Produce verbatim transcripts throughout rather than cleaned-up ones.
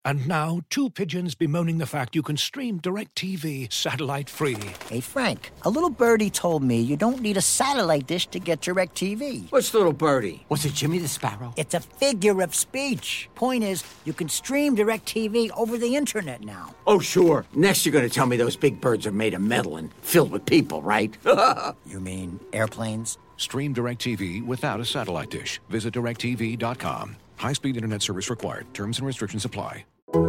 And now, two pigeons bemoaning the fact you can stream DirecTV satellite-free. Hey, Frank, a little birdie told me you don't need a satellite dish to get DirecTV. What's little birdie? Was it Jimmy the Sparrow? It's a figure of speech. Point is, you can stream DirecTV over the internet now. Oh, sure. Next you're going to tell me those big birds are made of metal and filled with people, right? You mean airplanes? Stream DirecTV without a satellite dish. Visit direct T V dot com. High-speed internet service required. Terms and restrictions apply.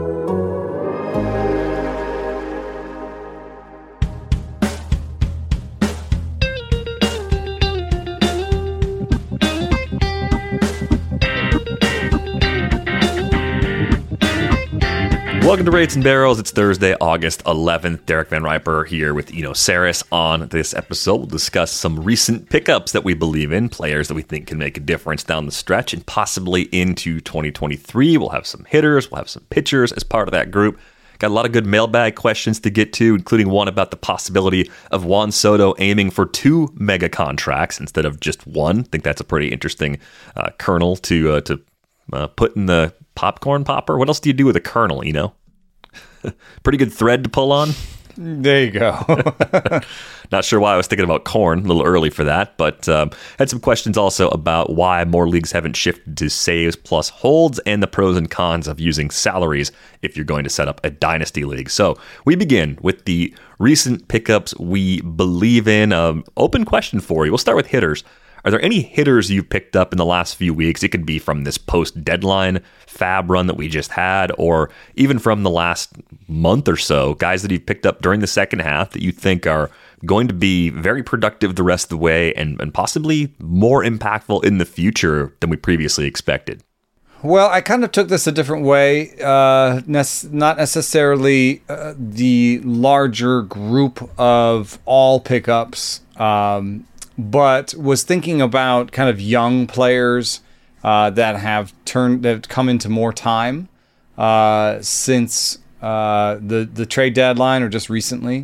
Welcome to Rates and Barrels. It's Thursday, August eleventh. Derek Van Riper here with Eno Saris. On this episode, we'll discuss some recent pickups that we believe in, players that we think can make a difference down the stretch and possibly into twenty twenty-three. We'll have some hitters, we'll have some pitchers as part of that group. Got a lot of good mailbag questions to get to, including one about the possibility of Juan Soto aiming for two mega contracts instead of just one. I think that's a pretty interesting uh, kernel to uh, to uh, put in the popcorn popper. What else do you do with a kernel, you know? Pretty good thread to pull on. There you go. Not sure why I was thinking about corn, a little early for that, but um, had some questions also about why more leagues haven't shifted to saves plus holds and the pros and cons of using salaries if you're going to set up a dynasty league. So we begin with the recent pickups we believe in. Um, open question for you. We'll start with hitters. Are there any hitters you've picked up in the last few weeks? It could be from this post-deadline fab run that we just had, or even from the last month or so, guys that you've picked up during the second half that you think are going to be very productive the rest of the way and, and possibly more impactful in the future than we previously expected. Well, I kind of took this a different way, uh, ne- not necessarily uh, the larger group of all pickups, um, but was thinking about kind of young players uh, that have turned that have come into more time uh, since uh, the the trade deadline or just recently,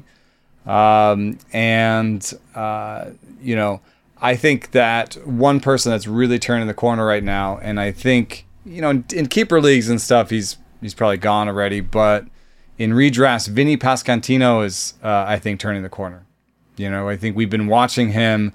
um, and uh, you know I think that one person that's really turning the corner right now, and I think you know in, in keeper leagues and stuff he's he's probably gone already, but in redrafts, Vinny Pascantino is uh, I think turning the corner. You know, I think we've been watching him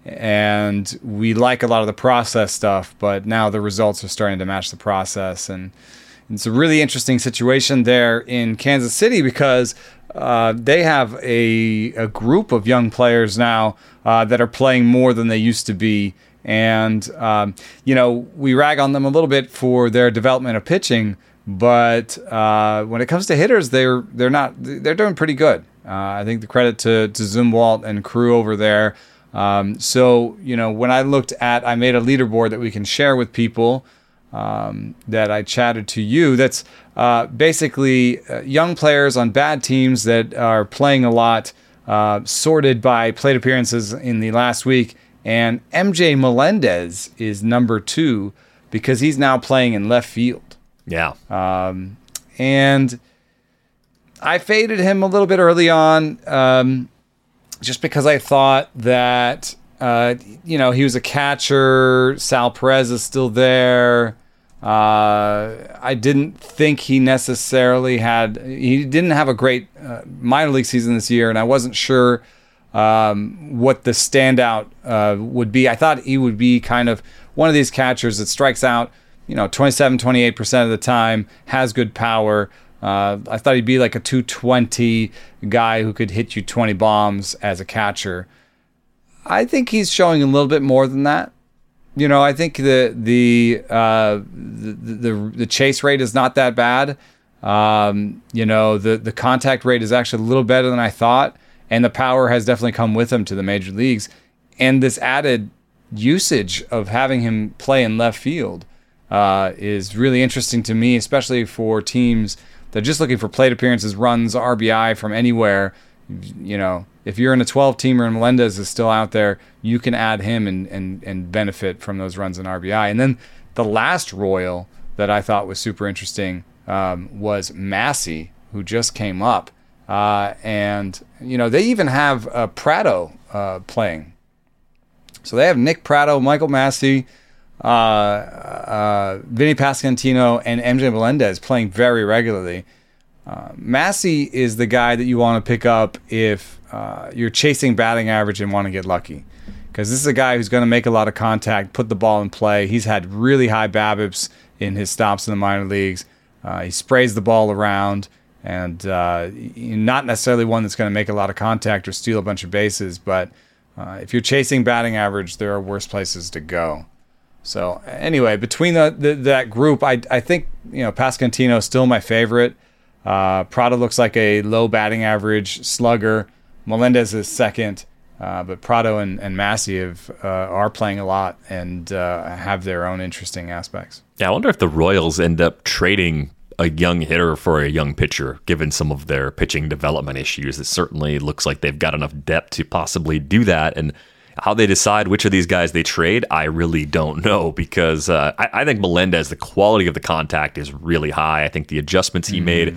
and we like a lot of the process stuff, but now the results are starting to match the process. And it's a really interesting situation there in Kansas City because uh, they have a, a group of young players now uh, that are playing more than they used to be. And, um, you know, we rag on them a little bit for their development of pitching, but uh, when it comes to hitters, they're they're not they're doing pretty good. Uh, I think the credit to to Zumwalt and crew over there. Um, so you know, when I looked at, I made a leaderboard that we can share with people um, that I chatted to you. That's uh, basically uh, young players on bad teams that are playing a lot, uh, sorted by plate appearances in the last week. And M J Melendez is number two because he's now playing in left field. Yeah. Um, and I faded him a little bit early on, um, just because I thought that, uh, you know, he was a catcher. Sal Perez is still there. Uh, I didn't think he necessarily had, he didn't have a great uh, minor league season this year, and I wasn't sure um, what the standout uh, would be. I thought he would be kind of one of these catchers that strikes out, you know, twenty-seven, twenty-eight percent of the time, has good power. Uh, I thought he'd be like a two twenty guy who could hit you twenty bombs as a catcher. I think he's showing a little bit more than that. You know, I think the the uh, the, the the chase rate is not that bad. Um, you know, the the contact rate is actually a little better than I thought, and the power has definitely come with him to the major leagues. And this added usage of having him play in left field uh, is really interesting to me, especially for teams that are just looking for plate appearances, runs, R B I from anywhere. You know, if you're in a twelve-teamer and Melendez is still out there, you can add him and, and, and benefit from those runs and R B I. And then the last Royal that I thought was super interesting um, was Massey, who just came up. Uh, and, you know, they even have uh, Prado uh, playing. So they have Nick Prado, Michael Massey, uh, uh, Vinny Pascantino and M J Melendez playing very regularly. Uh, Massey is the guy that you want to pick up if uh, you're chasing batting average and want to get lucky. Because this is a guy who's going to make a lot of contact, put the ball in play. He's had really high BABIPs in his stops in the minor leagues. Uh, he sprays the ball around, and uh, not necessarily one that's going to make a lot of contact or steal a bunch of bases. But uh, if you're chasing batting average, there are worse places to go. So anyway, between the, the, that group, I I think you know Pascantino is still my favorite. Uh, Prado looks like a low batting average slugger. Melendez is second. Uh, but Prado and, and Massey have, uh, are playing a lot and uh, have their own interesting aspects. Yeah, I wonder if the Royals end up trading a young hitter for a young pitcher, given some of their pitching development issues. It certainly looks like they've got enough depth to possibly do that. And how they decide which of these guys they trade, I really don't know, because uh, I, I think Melendez, the quality of the contact is really high. I think the adjustments he mm. made,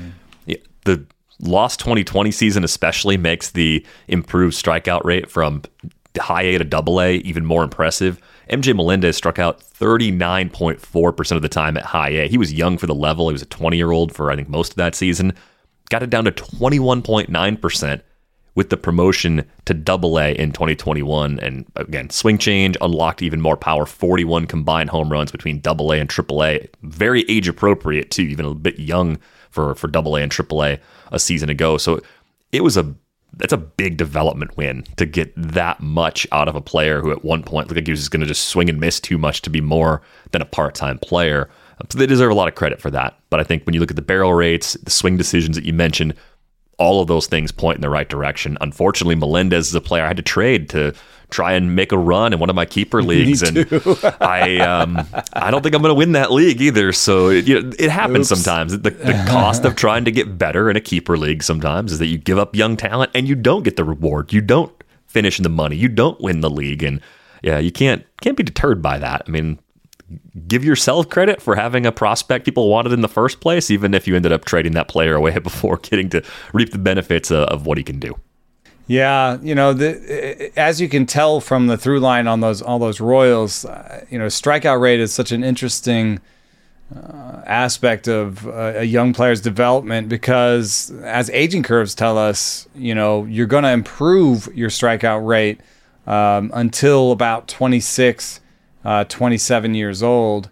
the lost twenty twenty season especially makes the improved strikeout rate from high A to double A even more impressive. M J Melendez struck out thirty-nine point four percent of the time at high A. He was young for the level. He was a twenty-year-old for, I think, most of that season. Got it down to twenty-one point nine percent with the promotion to double A in twenty twenty-one. And again, swing change unlocked even more power, forty-one combined home runs between double A and triple A. Very age appropriate too, even a bit young for, for double A and triple A a season ago. So it was a that's a big development win to get that much out of a player who at one point looked like he was going to just swing and miss too much to be more than a part-time player. So they deserve a lot of credit for that. But I think when you look at the barrel rates, the swing decisions that you mentioned, all of those things point in the right direction. Unfortunately, Melendez is a player I had to trade to try and make a run in one of my keeper leagues, and I um, I don't think I'm going to win that league either. So it, you know, it happens Oops. sometimes. The, the cost of trying to get better in a keeper league sometimes is that you give up young talent and you don't get the reward. You don't finish in the money. You don't win the league, and yeah, you can't can't be deterred by that. I mean, give yourself credit for having a prospect people wanted in the first place, even if you ended up trading that player away before getting to reap the benefits of, of what he can do. Yeah, you know, the, as you can tell from the through line on those all those Royals, uh, you know, strikeout rate is such an interesting uh, aspect of uh, a young player's development, because as aging curves tell us, you know, you're going to improve your strikeout rate um, until about twenty-six, uh, twenty-seven years old.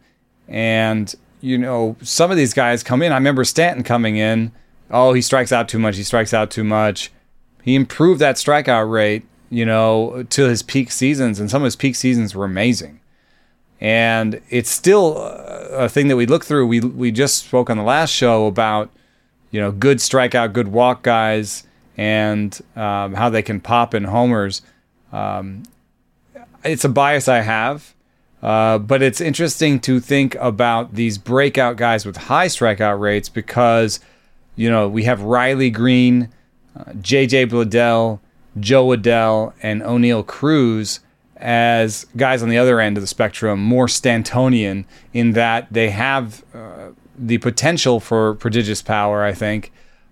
And, you know, some of these guys come in. I remember Stanton coming in. Oh, he strikes out too much. He strikes out too much. He improved that strikeout rate, you know, to his peak seasons, and some of his peak seasons were amazing. And it's still a thing that we look through. We we just spoke on the last show about, you know, good strikeout, good walk guys, and um, how they can pop in homers. Um, it's a bias I have, uh, but it's interesting to think about these breakout guys with high strikeout rates, because, you know, we have Riley Green, Uh, J J Bledel, Joe Adell, and O'Neal Cruz as guys on the other end of the spectrum, more Stantonian in that they have uh, the potential for prodigious power, I think.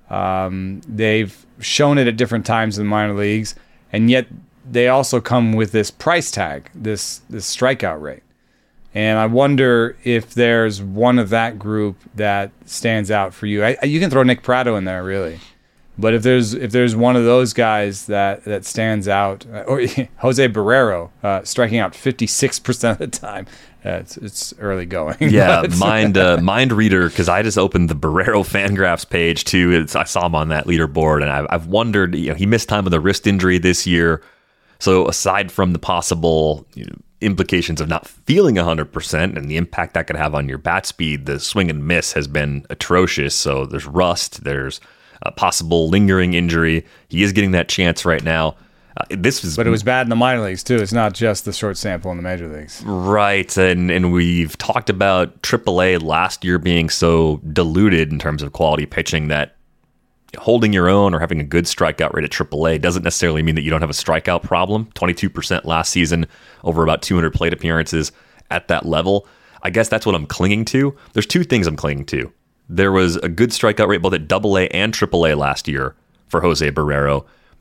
Um, they've shown it at different times in the minor leagues, and yet they also come with this price tag, this this strikeout rate. And I wonder if there's one of that group that stands out for you. I, you can throw Nick Prado in there, really. But if there's if there's one of those guys that, that stands out, or Jose Barrero uh, striking out fifty-six percent of the time, uh, it's, it's early going. Yeah, mind uh, mind reader, because I just opened the Barrero Fangraphs page too. It's, I saw him on that leaderboard, and I've, I've wondered. You know, he missed time with a wrist injury this year, so aside from the possible, you know, implications of not feeling one hundred percent and the impact that could have on your bat speed, the swing and miss has been atrocious. So there's rust. There's a possible lingering injury. He is getting that chance right now. Uh, this was, but it was bad in the minor leagues too. It's not just the short sample in the major leagues, right? And and we've talked about triple A last year being so diluted in terms of quality pitching that holding your own or having a good strikeout rate at triple A doesn't necessarily mean that you don't have a strikeout problem. twenty-two percent last season over about two hundred plate appearances at that level. I guess that's what I'm clinging to. There's two things I'm clinging to. There was a good strikeout rate both at double A and triple A last year for Jose Barrero.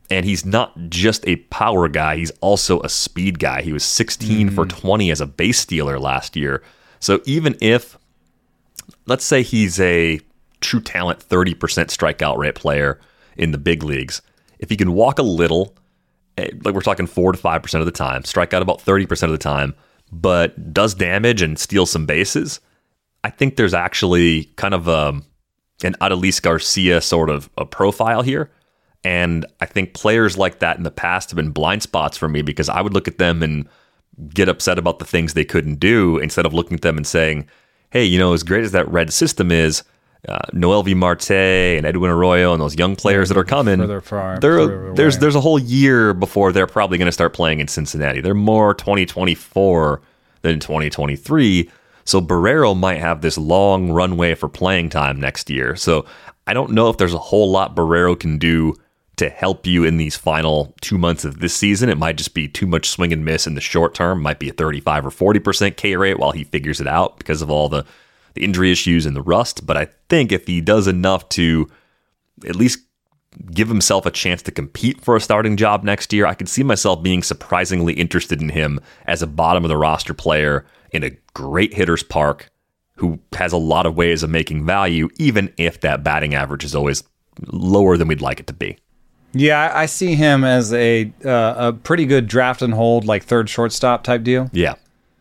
And he's not just a power guy, he's also a speed guy. He was sixteen mm-hmm. for twenty as a base stealer last year. So even if, let's say he's a true talent thirty percent strikeout rate player in the big leagues, if he can walk a little, like we're talking four to five percent of the time, strike out about thirty percent of the time, but does damage and steals some bases, I think there's actually kind of a, an Adolis Garcia sort of a profile here. And I think players like that in the past have been blind spots for me because I would look at them and get upset about the things they couldn't do instead of looking at them and saying, hey, you know, as great as that red system is, uh, Noelvi Marte and Edwin Arroyo and those young players that are coming, far, there's there's a whole year before they're probably going to start playing in Cincinnati. They're more twenty twenty-four than twenty twenty-three. So Barrero might have this long runway for playing time next year. So I don't know if there's a whole lot Barrero can do to help you in these final two months of this season. It might just be too much swing and miss in the short term. Might be a thirty-five or forty percent K rate while he figures it out because of all the, the injury issues and the rust. But I think if he does enough to at least give himself a chance to compete for a starting job next year, I could see myself being surprisingly interested in him as a bottom of the roster player in a great hitter's park who has a lot of ways of making value, even if that batting average is always lower than we'd like it to be. Yeah, I see him as a uh, a pretty good draft and hold, like third shortstop type deal. Yeah,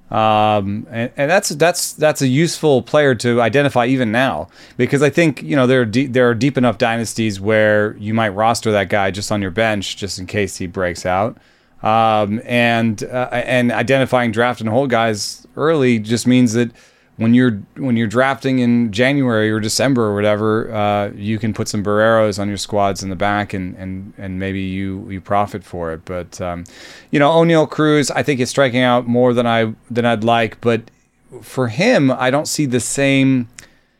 um, and, and that's that's that's a useful player to identify even now because I think you know there are de- there are deep enough dynasties where you might roster that guy just on your bench just in case he breaks out. Um, and uh, and identifying draft and hold guys early just means that when you're when you're drafting in January or December or whatever, uh, you can put some Barreros on your squads in the back, and and, and maybe you, you profit for it. But um, you know, Oneil Cruz, I think is striking out more than I than I'd like. But for him, I don't see the same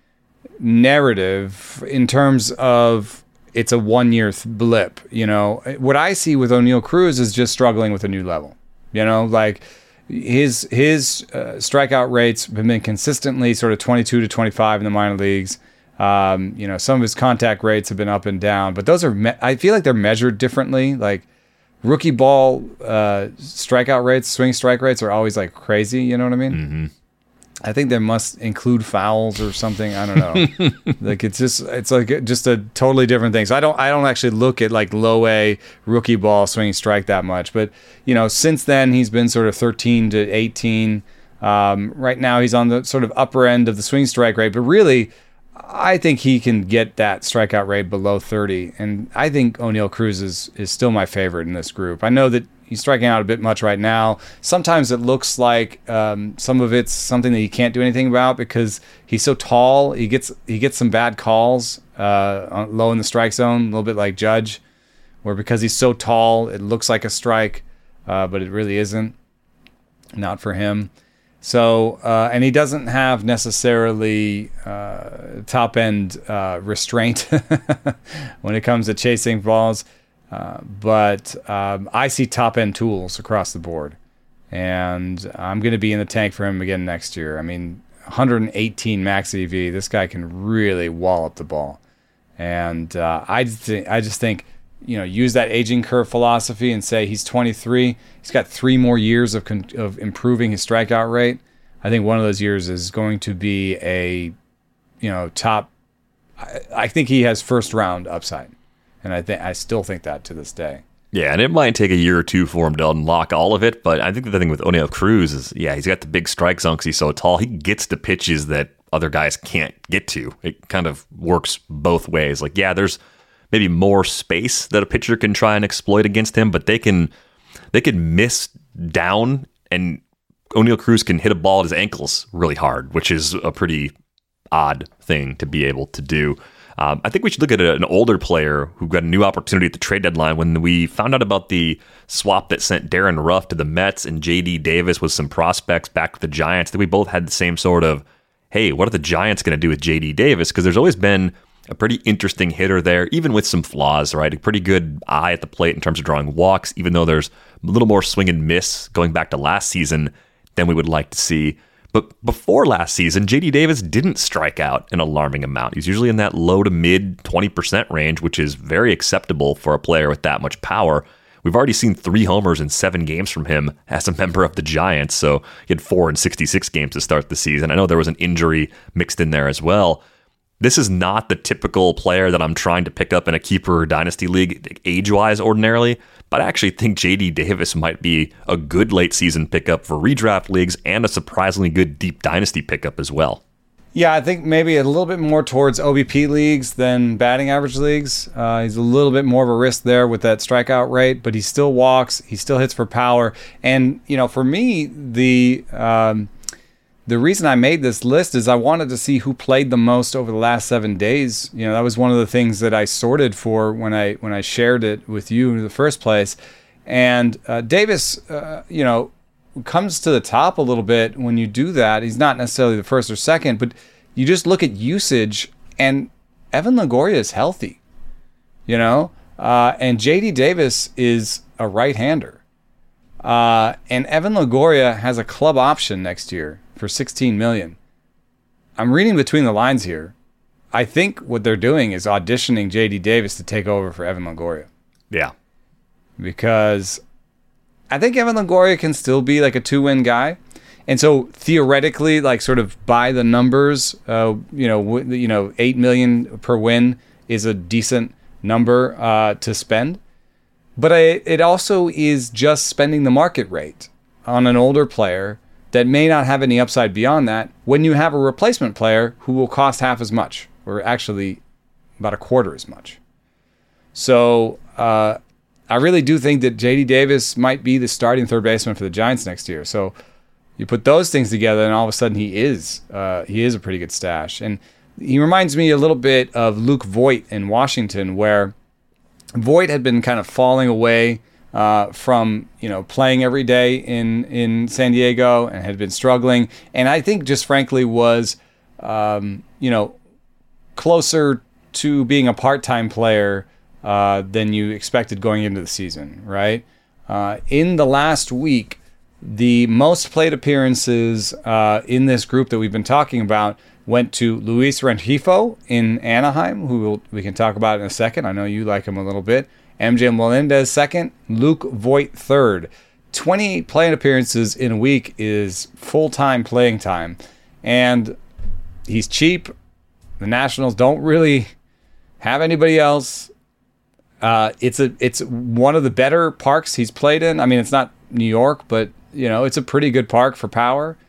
narrative in terms of it's a one year th- blip. You know, what I see with Oneil Cruz is just struggling with a new level. You know, like. His his uh, strikeout rates have been consistently sort of twenty-two to twenty-five in the minor leagues. Um, you know, some of his contact rates have been up and down, but those are me- I feel like they're measured differently. Like rookie ball uh, strikeout rates, swing strike rates are always like crazy. You know what I mean? Mm-hmm. I think they must include fouls or something. I don't know. Like it's just it's like just a totally different thing. So I don't I don't actually look at like low A rookie ball swinging strike that much. But you know, since then he's been sort of thirteen to eighteen. Um, right now he's on the sort of upper end of the swing strike rate. But really, I think he can get that strikeout rate below thirty. And I think Oneil Cruz is is still my favorite in this group. I know that he's striking out a bit much right now. Sometimes it looks like um, some of it's something that he can't do anything about because he's so tall. He gets he gets some bad calls uh, low in the strike zone, a little bit like Judge, where because he's so tall, it looks like a strike, uh, but it really isn't. Not for him. So, uh, and he doesn't have necessarily uh, top-end uh, restraint when it comes to chasing balls. Uh, but um, I see top-end tools across the board. And I'm going to be in the tank for him again next year. I mean, one hundred eighteen max E V. This guy can really wallop the ball. And uh, I, just th- I just think, you know, use that aging curve philosophy and say he's twenty-three. He's got three more years of con- of improving his strikeout rate. I think one of those years is going to be a, you know, top. I, I think he has first round upside. And I think I still think that to this day. Yeah, and it might take a year or two for him to unlock all of it, but I think the thing with Oneil Cruz is, yeah, he's got the big strike zone because he's so tall. He gets the pitches that other guys can't get to. It kind of works both ways. Like, yeah, there's maybe more space that a pitcher can try and exploit against him, but they can they can miss down, and Oneil Cruz can hit a ball at his ankles really hard, which is a pretty odd thing to be able to do. Um, I think we should look at a, an older player who got a new opportunity at the trade deadline. When we found out about the swap that sent Darren Ruff to the Mets and J D Davis with some prospects back to the Giants, that we both had the same sort of, hey, what are the Giants going to do with J D Davis? Because there's always been a pretty interesting hitter there, even with some flaws, right? A pretty good eye at the plate in terms of drawing walks, even though there's a little more swing and miss going back to last season than we would like to see. But before last season, J D Davis didn't strike out an alarming amount. He's usually in that low to mid twenty percent range, which is very acceptable for a player with that much power. We've already seen three homers in seven games from him as a member of the Giants, so he had four in sixty-six games to start the season. I know there was an injury mixed in there as well. This is not the typical player that I'm trying to pick up in a keeper or dynasty league age-wise ordinarily, but I actually think J D Davis might be a good late-season pickup for redraft leagues and a surprisingly good deep dynasty pickup as well. Yeah, I think maybe a little bit more towards O B P leagues than batting average leagues. Uh, he's a little bit more of a risk there with that strikeout rate, but he still walks, he still hits for power. And, you know, for me, the um, the reason I made this list is I wanted to see who played the most over the last seven days. You know, that was one of the things that I sorted for when I when I shared it with you in the first place. And uh, Davis, uh, you know, comes to the top a little bit when you do that. He's not necessarily the first or second, but you just look at usage, and Evan Longoria is healthy, you know, uh, and J D Davis is a right-hander. Uh, and Evan Longoria has a club option next year for sixteen million dollars. I'm reading between the lines here. I think what they're doing is auditioning J D Davis to take over for Evan Longoria. Yeah. Because I think Evan Longoria can still be like a two-win guy. And so theoretically, like sort of by the numbers, uh, you know, w- you know, eight million dollars per win is a decent number uh, to spend. But I, it also is just spending the market rate on an older player that may not have any upside beyond that when you have a replacement player who will cost half as much, or actually about a quarter as much. So uh, I really do think that J D Davis might be the starting third baseman for the Giants next year. So you put those things together, and all of a sudden he is uh, he is a pretty good stash. And he reminds me a little bit of Luke Voit in Washington, where Voit had been kind of falling away uh, from, you know, playing every day in, in San Diego and had been struggling. And I think just frankly was, um, you know, closer to being a part-time player uh, than you expected going into the season, right? Uh, in the last week, the most played appearances uh, in this group that we've been talking about went to Luis Rengifo in Anaheim, who we'll, we can talk about in a second. I know you like him a little bit. M J Melendez second, Luke Voit third. twenty-eight playing appearances in a week is full-time playing time. And he's cheap. The Nationals don't really have anybody else. Uh, it's a it's one of the better parks he's played in. I mean, it's not New York, but you know, it's a pretty good park for power.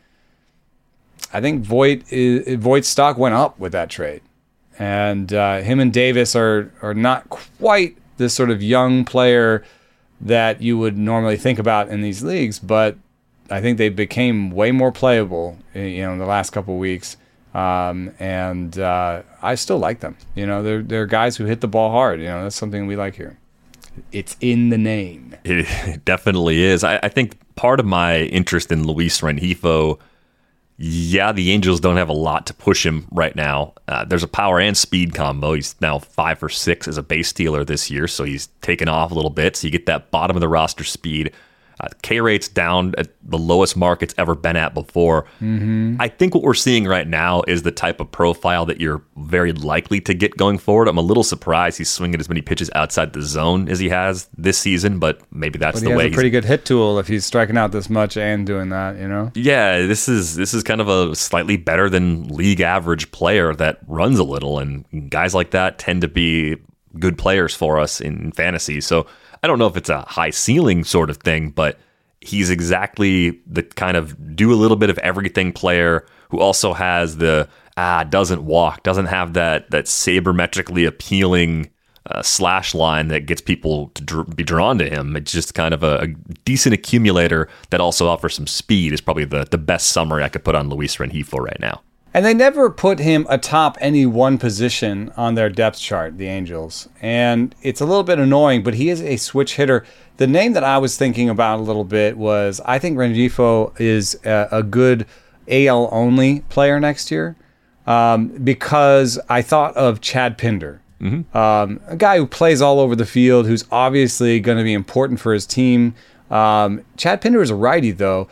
I think Voit is, Voit's stock went up with that trade, and uh, him and Davis are are not quite this sort of young player that you would normally think about in these leagues, but I think they became way more playable, you know, in the last couple of weeks. Um, and uh, I still like them. You know, they're they're guys who hit the ball hard. You know, that's something we like here. It's in the name. It definitely is. I, I think part of my interest in Luis Rengifo, yeah, the Angels don't have a lot to push him right now. Uh, there's a power and speed combo. He's now five for six as a base stealer this year, so he's taken off a little bit. So you get that bottom of the roster speed. Uh, K rate's down at the lowest mark it's ever been at before. Mm-hmm. I think what we're seeing right now is the type of profile that you're very likely to get going forward. I'm a little surprised he's swinging as many pitches outside the zone as he has this season, but maybe that's but the he way. He has a pretty good hit tool if he's striking out this much and doing that, you know? Yeah, this is this is kind of a slightly better than league average player that runs a little, and guys like that tend to be good players for us in fantasy. So I don't know if it's a high ceiling sort of thing, but he's exactly the kind of do a little bit of everything player who also has the ah doesn't walk, doesn't have that that sabermetrically appealing uh, slash line that gets people to dr- be drawn to him. It's just kind of a, a decent accumulator that also offers some speed is probably the, the best summary I could put on Luis Rengifo right now. And they never put him atop any one position on their depth chart, the Angels. And it's a little bit annoying, but he is a switch hitter. The name that I was thinking about a little bit was, I think Rengifo is a, a good A L-only player next year um, because I thought of Chad Pinder, mm-hmm. um, a guy who plays all over the field, who's obviously going to be important for his team. Um, Chad Pinder is a righty, though.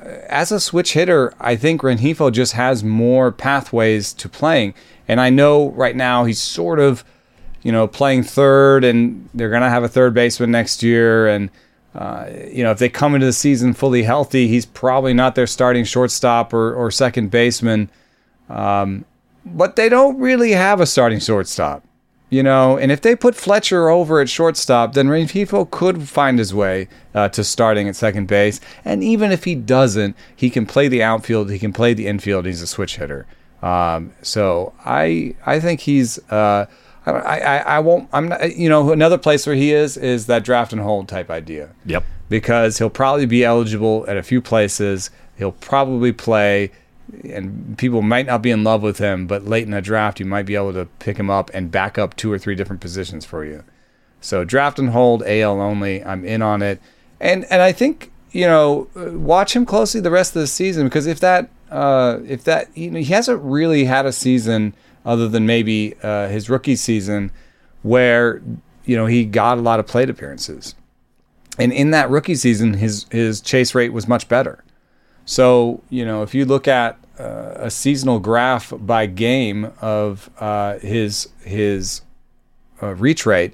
as a switch hitter, I think Rengifo just has more pathways to playing. And I know right now he's sort of, you know, playing third, and they're going to have a third baseman next year. And, uh, you know, if they come into the season fully healthy, he's probably not their starting shortstop or, or second baseman. Um, but they don't really have a starting shortstop, you know. And if they put Fletcher over at shortstop, then Rengifo could find his way uh, to starting at second base. And even if he doesn't, he can play the outfield, he can play the infield. He's a switch hitter. Um, so I I think he's uh, I, I I won't I'm not, you know, another place where he is is that draft and hold type idea. Yep. Because he'll probably be eligible at a few places. He'll probably play, and people might not be in love with him, but late in a draft you might be able to pick him up and back up two or three different positions for you. So draft and hold, A L only. I'm in on it, and and I think, you know, watch him closely the rest of the season, because if that uh, if that you know, he hasn't really had a season other than maybe uh, his rookie season where, you know, he got a lot of plate appearances, and in that rookie season his his chase rate was much better. So, you know, if you look at uh, a seasonal graph by game of uh, his his uh, reach rate,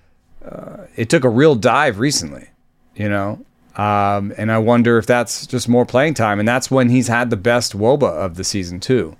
uh, it took a real dive recently, you know. Um, and I wonder if that's just more playing time. And that's when he's had the best W O B A of the season, too.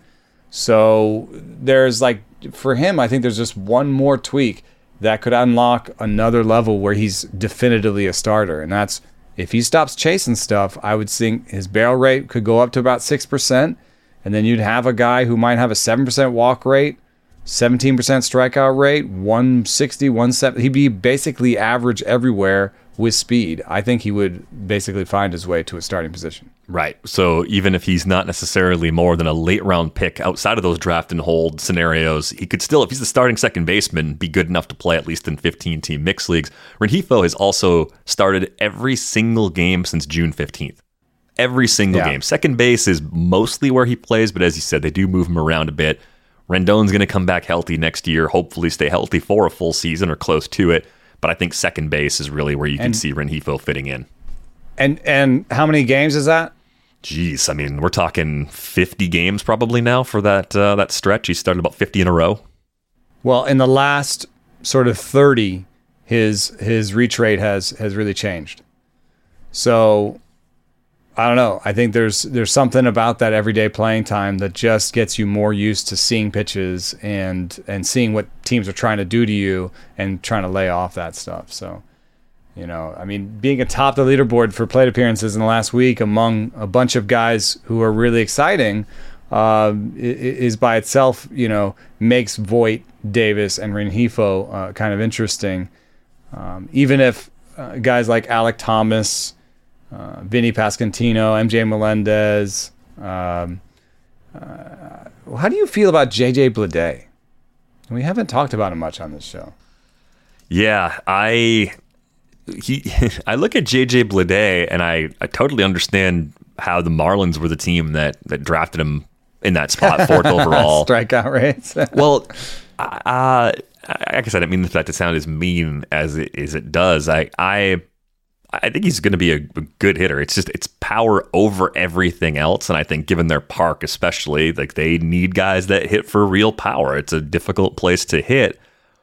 So there's like, for him, I think there's just one more tweak that could unlock another level where he's definitively a starter. And that's, if he stops chasing stuff, I would think his barrel rate could go up to about six percent. And then you'd have a guy who might have a seven percent walk rate, seventeen percent strikeout rate, one sixty, one seventy. He'd be basically average everywhere with speed. I think he would basically find his way to a starting position. Right. So even if he's not necessarily more than a late round pick outside of those draft and hold scenarios, he could still, if he's the starting second baseman, be good enough to play at least in fifteen team mixed leagues. Rengifo has also started every single game since June fifteenth. Every single yeah. game. Second base is mostly where he plays, but as you said, they do move him around a bit. Rendon's going to come back healthy next year, hopefully stay healthy for a full season or close to it. But I think second base is really where you can and, see Rengifo fitting in. And and how many games is that? Jeez, I mean, we're talking fifty games probably now for that uh, that stretch. He started about fifty in a row. Well, in the last sort of thirty, his his reach rate has has really changed. So I don't know. I think there's there's something about that everyday playing time that just gets you more used to seeing pitches and and seeing what teams are trying to do to you and trying to lay off that stuff. So, you know, I mean, being atop the leaderboard for plate appearances in the last week among a bunch of guys who are really exciting uh, is by itself, you know, makes Voit, Davis, and Rengifo uh, kind of interesting. Um, even if uh, guys like Alek Thomas, Uh, Vinny Pasquantino, M J Melendez. Um, uh, how do you feel about J J Bleday? We haven't talked about him much on this show. Yeah, I he I look at J J Bleday and I, I totally understand how the Marlins were the team that, that drafted him in that spot, fourth overall. Strikeout rates. Well, uh, like I said, I mean that to sound as mean as it, as it does. I I. I think he's going to be a, a good hitter. It's just, it's power over everything else. And I think given their park, especially, like they need guys that hit for real power. It's a difficult place to hit.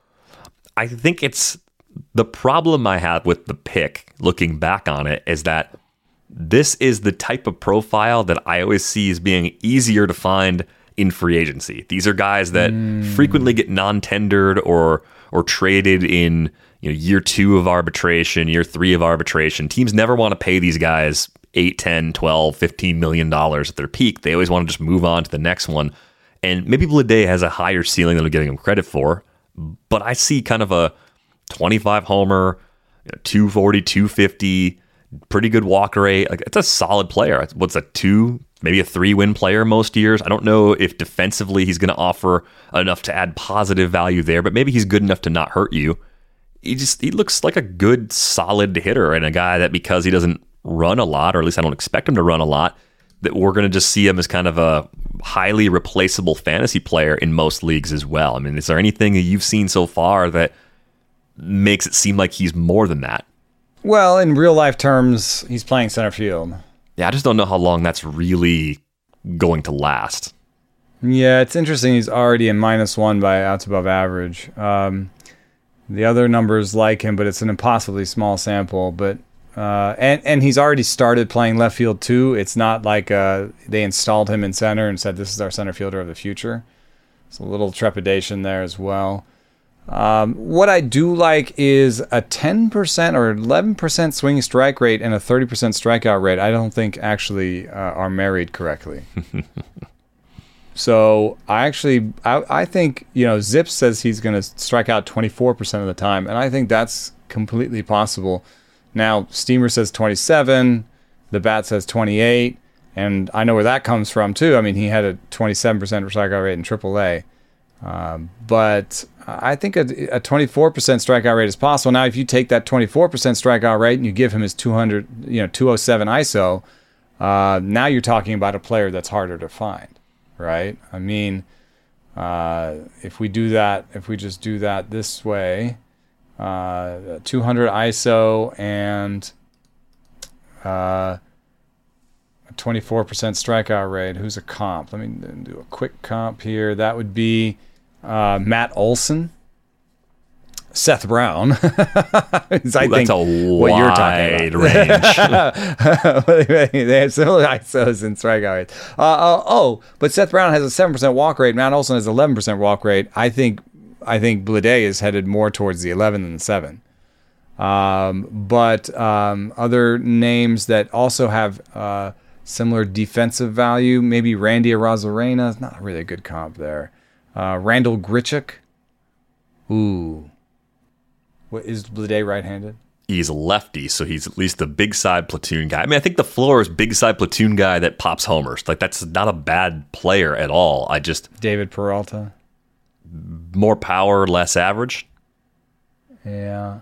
I think it's the problem I have with the pick, looking back on it, is that this is the type of profile that I always see as being easier to find in free agency. These are guys that mm. frequently get non-tendered or or traded in, you know, year two of arbitration, year three of arbitration. Teams never want to pay these guys eight, ten, twelve, fifteen million dollars at their peak. They always want to just move on to the next one. And maybe Bleday has a higher ceiling than I'm giving him credit for, but I see kind of a twenty-five homer, you know, two forty, two fifty, pretty good walk rate. Like, it's a solid player. What's a two, maybe a three win player most years. I don't know if defensively he's going to offer enough to add positive value there, but maybe he's good enough to not hurt you. He just, he looks like a good, solid hitter and a guy that, because he doesn't run a lot, or at least I don't expect him to run a lot, that we're going to just see him as kind of a highly replaceable fantasy player in most leagues as well. I mean, is there anything that you've seen so far that makes it seem like he's more than that? Well, in real life terms, he's playing center field. Yeah, I just don't know how long that's really going to last. Yeah, it's interesting. He's already in minus one by outs above average. Um, the other numbers like him, but it's an impossibly small sample. But uh, and and he's already started playing left field too. It's not like uh, they installed him in center and said this is our center fielder of the future. It's a little trepidation there as well. Um, what I do like is a ten percent or eleven percent swing strike rate and a thirty percent strikeout rate. I don't think actually uh, are married correctly. So I actually, I, I think, you know, Zips says he's going to strike out twenty-four percent of the time, and I think that's completely possible. Now, Steamer says twenty-seven, the Bat says twenty-eight, and I know where that comes from, too. I mean, he had a twenty-seven percent strikeout rate in triple A. Um, but I think a, a twenty-four percent strikeout rate is possible. Now, if you take that twenty-four percent strikeout rate and you give him his two hundred, you know, two oh seven I S O, uh, now you're talking about a player that's harder to find. Right? I mean, uh, if we do that, if we just do that this way, uh, two hundred I S O and uh, a twenty-four percent strikeout rate. Who's a comp? Let me do a quick comp here. That would be uh, Matt Olson. Seth Brown. I Ooh, think that's a what wide you're talking about. range. They have similar I S Os and strikeout rates. Uh, uh, oh, but Seth Brown has a seven percent walk rate. Matt Olson has eleven percent walk rate. I think I think Bleday is headed more towards the eleven than the seven. Um, but um, other names that also have uh, similar defensive value, maybe Randy Arozarena is not really a good comp there. Uh, Randall Grichuk. Ooh. What, is Bleday right-handed? He's a lefty, so he's at least a big side platoon guy. I mean, I think the floor is big side platoon guy that pops homers. Like, that's not a bad player at all. I just David Peralta. More power, less average. Yeah.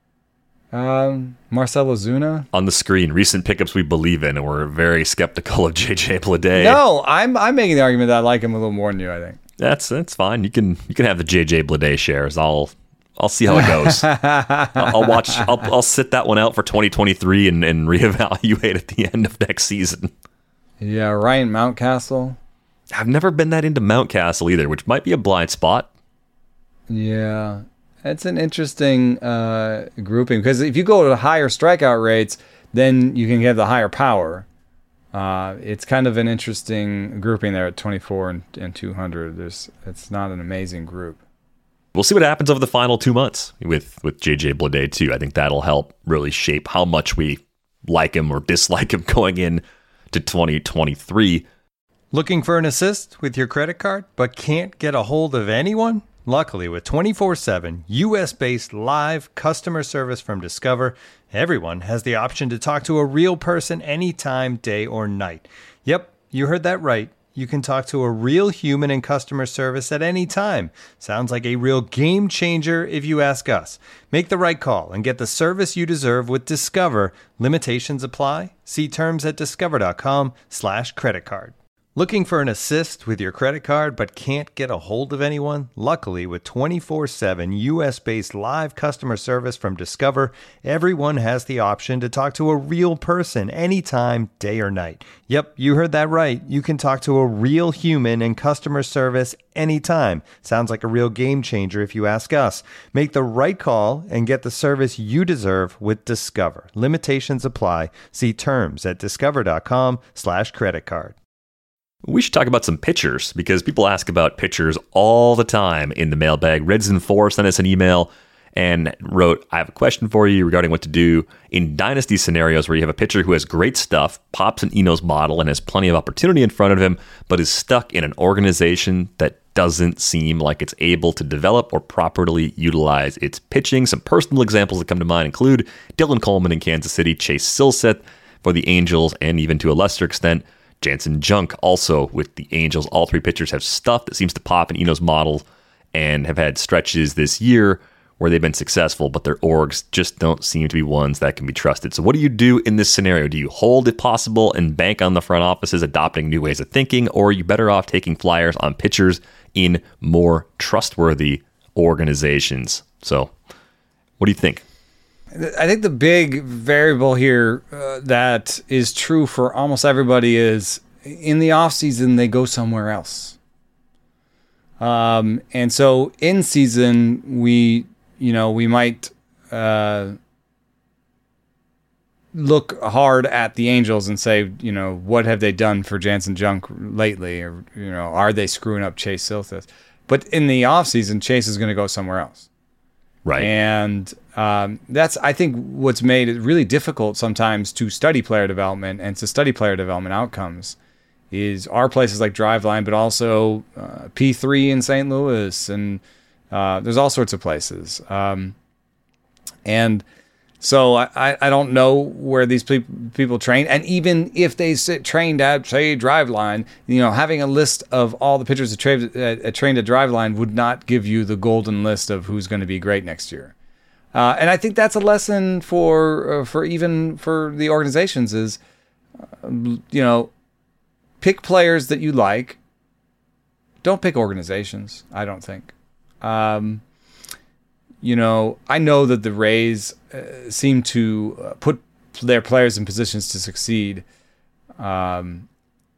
Um, Marcell Ozuna. On the screen, recent pickups we believe in, and we're very skeptical of J J Bleday. No, I'm I'm making the argument that I like him a little more than you. I think that's that's fine. You can you can have the J J Bleday shares. I'll. I'll see how it goes. I'll, I'll watch. I'll, I'll sit that one out for twenty twenty-three and, and reevaluate at the end of next season. Yeah, Ryan Mountcastle. I've never been that into Mountcastle either, which might be a blind spot. Yeah, it's an interesting uh, grouping because if you go to higher strikeout rates, then you can get the higher power. Uh, it's kind of an interesting grouping there at twenty-four and, and two hundred. There's, it's not an amazing group. We'll see what happens over the final two months with, with J J Bleday, too. I think that'll help really shape how much we like him or dislike him going in to twenty twenty-three. Looking for an assist with your credit card, but can't get a hold of anyone? Luckily, with twenty-four seven U S-based live customer service from Discover, everyone has the option to talk to a real person anytime, day or night. Yep, you heard that right. You can talk to a real human in customer service at any time. Sounds like a real game changer if you ask us. Make the right call and get the service you deserve with Discover. Limitations apply. See terms at discover.com slash credit card. Looking for an assist with your credit card but can't get a hold of anyone? Luckily, with twenty-four seven U S-based live customer service from Discover, everyone has the option to talk to a real person anytime, day or night. Yep, you heard that right. You can talk to a real human in customer service anytime. Sounds like a real game changer if you ask us. Make the right call and get the service you deserve with Discover. Limitations apply. See terms at discover.com slash credit card. We should talk about some pitchers because people ask about pitchers all the time in the mailbag. Redson four sent us an email and wrote, I have a question for you regarding what to do in dynasty scenarios where you have a pitcher who has great stuff, pops an Enos model, and has plenty of opportunity in front of him, but is stuck in an organization that doesn't seem like it's able to develop or properly utilize its pitching. Some personal examples that come to mind include Dylan Coleman in Kansas City, Chase Silseth for the Angels, and even to a lesser extent, Jansen Junk also with the Angels. All three pitchers have stuff that seems to pop in Eno's model and have had stretches this year where they've been successful, but their orgs just don't seem to be ones that can be trusted. So what do you do in this scenario? Do you hold if possible and bank on the front offices adopting new ways of thinking, or are you better off taking flyers on pitchers in more trustworthy organizations? So what do you think? I think the big variable here uh, that is true for almost everybody is in the off season they go somewhere else. Um, and so in season we, you know, we might uh, look hard at the Angels and say, you know, what have they done for Jansen Junk lately, or you know, are they screwing up Chase Silthus? But in the off season, Chase is going to go somewhere else. Right. And um, that's, I think, what's made it really difficult sometimes to study player development and to study player development outcomes is are places like Driveline, but also uh, P three in Saint Louis. And uh, there's all sorts of places. Um, and so I, I don't know where these pe- people train. And even if they sit trained at, say, Driveline, you know, having a list of all the pitchers that tra- uh, trained at Driveline would not give you the golden list of who's going to be great next year. Uh, and I think that's a lesson for uh, for even for the organizations is, uh, you know, pick players that you like. Don't pick organizations, I don't think. Um, you know, I know that the Rays uh, seem to uh, put their players in positions to succeed. Um,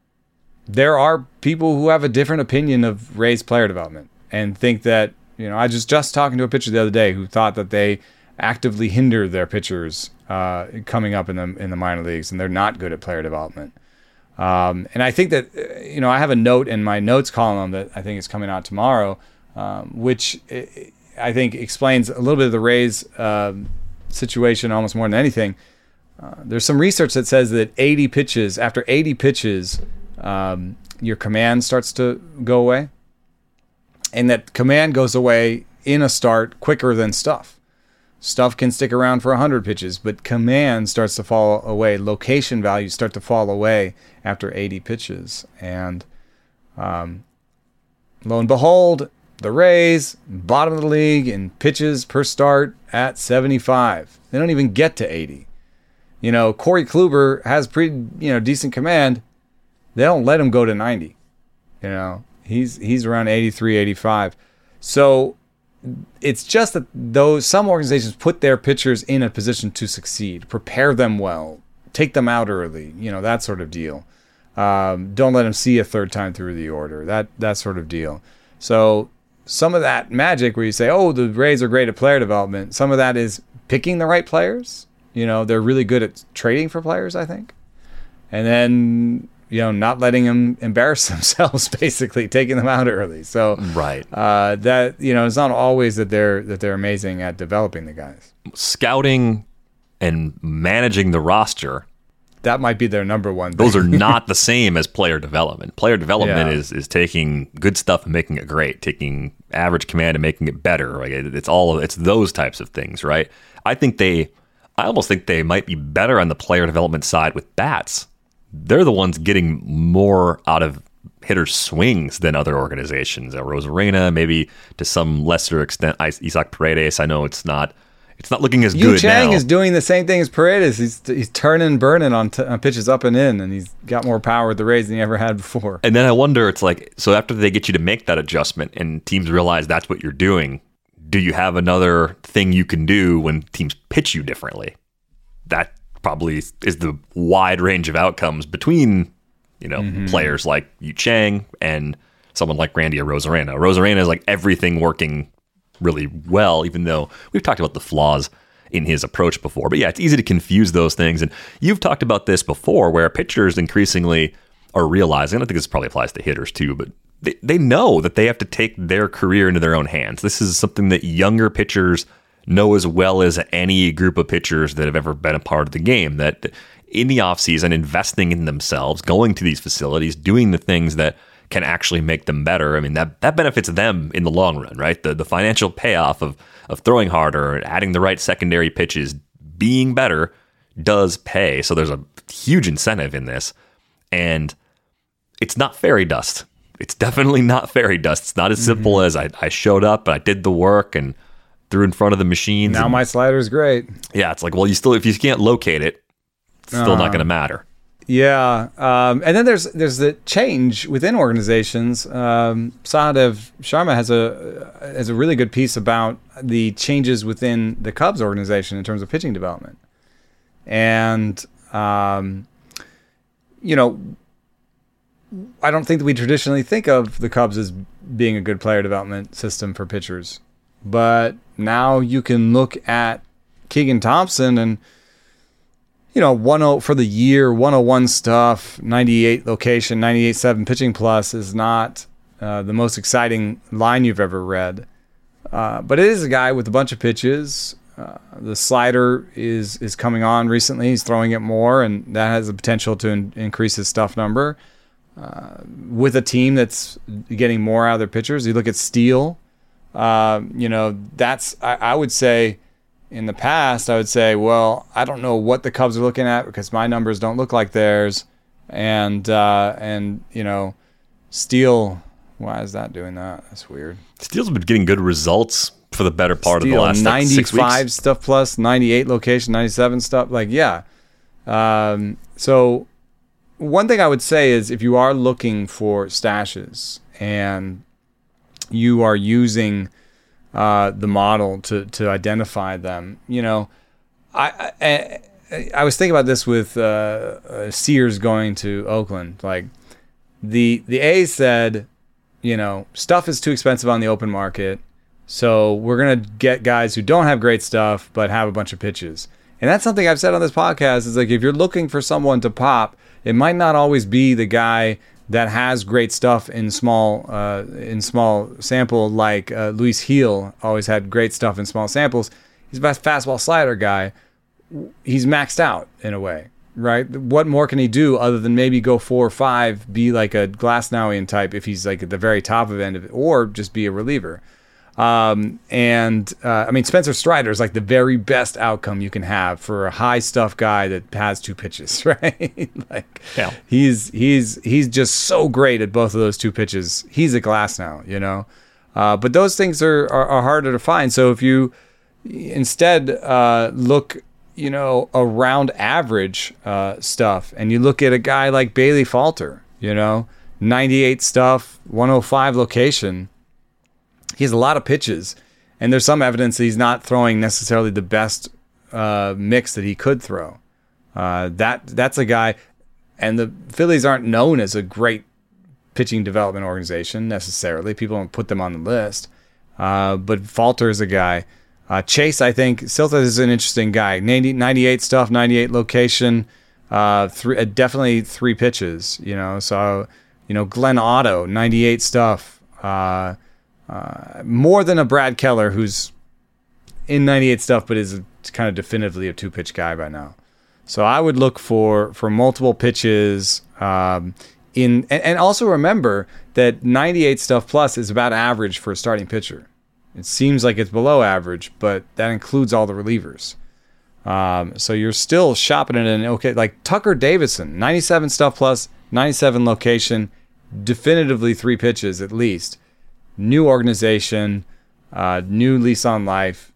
there are people who have a different opinion of Rays player development and think that, you know, I was just talking to a pitcher the other day who thought that they actively hinder their pitchers uh, coming up in the in the minor leagues, and they're not good at player development. Um, and I think that, you know, I have a note in my notes column that I think is coming out tomorrow, um, which I think explains a little bit of the Rays um, situation almost more than anything. Uh, there's some research that says that eighty pitches, after eighty pitches, um, your command starts to go away. And that command goes away in a start quicker than stuff. Stuff can stick around for one hundred pitches, but command starts to fall away. Location values start to fall away after eighty pitches. And um, lo and behold, the Rays, bottom of the league in pitches per start at seventy-five. They don't even get to eighty. You know, Corey Kluber has pretty, you know, decent command. They don't let him go to ninety. You know, he's he's around eighty-three, eighty-five. So it's just that those some organizations put their pitchers in a position to succeed, prepare them well, take them out early, you know, that sort of deal. Um, don't let them see a third time through the order, that that sort of deal. So some of that magic where you say, oh, the Rays are great at player development, some of that is picking the right players. You know, they're really good at trading for players, I think. And then, you know, not letting them embarrass themselves, basically taking them out early. So, right, uh, that, you know, it's not always that they're that they're amazing at developing the guys. Scouting and managing the roster, that might be their number one thing. Those are not the same as player development. Player development Yeah. is is taking good stuff and making it great, taking average command and making it better. Like it, it's all it's those types of things, right? I think they, I almost think they might be better on the player development side with bats. They're the ones getting more out of hitters' swings than other organizations. Uh, Rosarena, maybe to some lesser extent, Isaac Paredes. I know it's not it's not looking as Yu good Chang now. is doing the same thing as Paredes. He's he's turning, burning on, t- on pitches up and in, and he's got more power with the Rays than he ever had before. And then I wonder, it's like, so after they get you to make that adjustment and teams realize that's what you're doing, do you have another thing you can do when teams pitch you differently? That probably is the wide range of outcomes between, you know, mm-hmm. players like Yu Chang and someone like Randy Arozarena. Arozarena is like everything working really well, even though we've talked about the flaws in his approach before. But yeah, it's easy to confuse those things. And you've talked about this before, where pitchers increasingly are realizing, I think this probably applies to hitters too, but they, they know that they have to take their career into their own hands. This is something that younger pitchers know as well as any group of pitchers that have ever been a part of the game, that in the offseason, investing in themselves, going to these facilities, doing the things that can actually make them better. I mean, that that benefits them in the long run, right? The the financial payoff of of throwing harder, adding the right secondary pitches, being better does pay. So there's a huge incentive in this. And it's not fairy dust. It's definitely not fairy dust. It's not as simple mm-hmm. as I, I showed up, I did the work and threw in front of the machines. Now and, my slider's great. Yeah, it's like, well, you still, if you can't locate it, it's still uh, not going to matter. Yeah, um, and then there's there's the change within organizations. Um, Sahadev Sharma has a has a really good piece about the changes within the Cubs organization in terms of pitching development, and um, you know, I don't think that we traditionally think of the Cubs as being a good player development system for pitchers, but now you can look at Keegan Thompson and. You know, ten for the year, one oh one stuff, ninety-eight location, ninety-eight seven pitching plus is not uh, the most exciting line you've ever read. Uh, but it is a guy with a bunch of pitches. Uh, the slider is is coming on recently. He's throwing it more, and that has the potential to in- increase his stuff number. Uh, with a team that's getting more out of their pitchers, you look at Steele. Uh, you know, that's, I, I would say, in the past, I would say, well, I don't know what the Cubs are looking at because my numbers don't look like theirs. And, uh, and you know, Steele, why is that doing that? That's weird. Steele's been getting good results for the better part Steele, of the last like, six ninety-five weeks. stuff plus, ninety-eight location, ninety-seven stuff. Like, yeah. Um, so one thing I would say is if you are looking for stashes and you are using Uh, the model to to identify them. You know, I I, I was thinking about this with uh, uh, Sears going to Oakland. Like the the A's said, you know, stuff is too expensive on the open market, so we're gonna get guys who don't have great stuff but have a bunch of pitches. And that's something I've said on this podcast. Is like if you're looking for someone to pop, it might not always be the guy that has great stuff in small uh, in small sample, like uh, Luis Gil always had great stuff in small samples. He's a fastball slider guy. He's maxed out in a way, right? What more can he do other than maybe go four or five, be like a Glasnowian type if he's like at the very top of end of it, or just be a reliever. Um, and uh, I mean, Spencer Strider is like the very best outcome you can have for a high stuff guy that has two pitches, right? like yeah. he's he's he's just so great at both of those two pitches. He's a glass now, you know. Uh, but those things are, are are harder to find. So if you instead uh, look, you know, around average uh, stuff, and you look at a guy like Bailey Falter, you know, ninety-eight stuff, one oh five location. He has a lot of pitches, and there's some evidence that he's not throwing necessarily the best uh, mix that he could throw. Uh, that that's a guy, and the Phillies aren't known as a great pitching development organization necessarily. People don't put them on the list, uh, but Falter is a guy. Uh, Chase, I think, Silta is an interesting guy. ninety, ninety-eight stuff, ninety-eight location, uh, three, uh, definitely three pitches. You know, so you know Glenn Otto, ninety-eight stuff. Uh, Uh, more than a Brad Keller, who's in ninety-eight stuff, but is kind of definitively a two-pitch guy by now. So I would look for for multiple pitches. Um, in and, and also remember that ninety-eight stuff plus is about average for a starting pitcher. It seems like it's below average, but that includes all the relievers. Um, so you're still shopping at an okay, like Tucker Davidson, ninety-seven stuff plus, ninety-seven location, definitively three pitches at least. New organization, uh, new lease on life.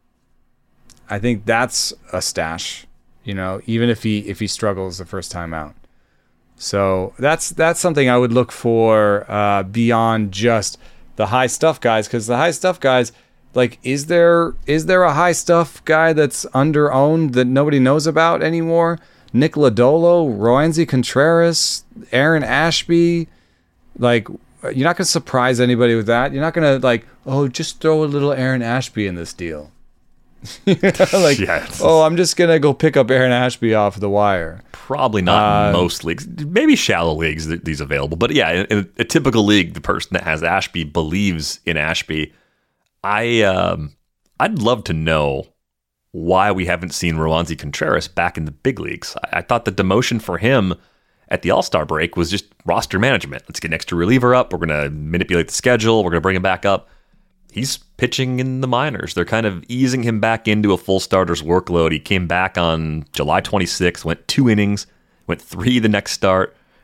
I think that's a stash, you know, even if he if he struggles the first time out. So that's that's something I would look for uh, beyond just the high stuff guys, because the high stuff guys, like, is there is there a high stuff guy that's under owned that nobody knows about anymore? Nick Lodolo, Roansy Contreras, Aaron Ashby, like. You're not going to surprise anybody with that. You're not going to like, oh, just throw a little Aaron Ashby in this deal. you know, like, yeah, oh, I'm just going to go pick up Aaron Ashby off the wire. Probably not uh, in most leagues. Maybe shallow leagues, these available. But yeah, in, in a typical league, the person that has Ashby believes in Ashby. I, um, I'd love to know why we haven't seen Roansy Contreras back in the big leagues. I, I thought the demotion for him at the All-Star break was just roster management. Let's get an extra reliever up. We're going to manipulate the schedule. We're going to bring him back up. He's pitching in the minors. They're kind of easing him back into a full starter's workload. He came back on July twenty-sixth, went two innings, went three the next start,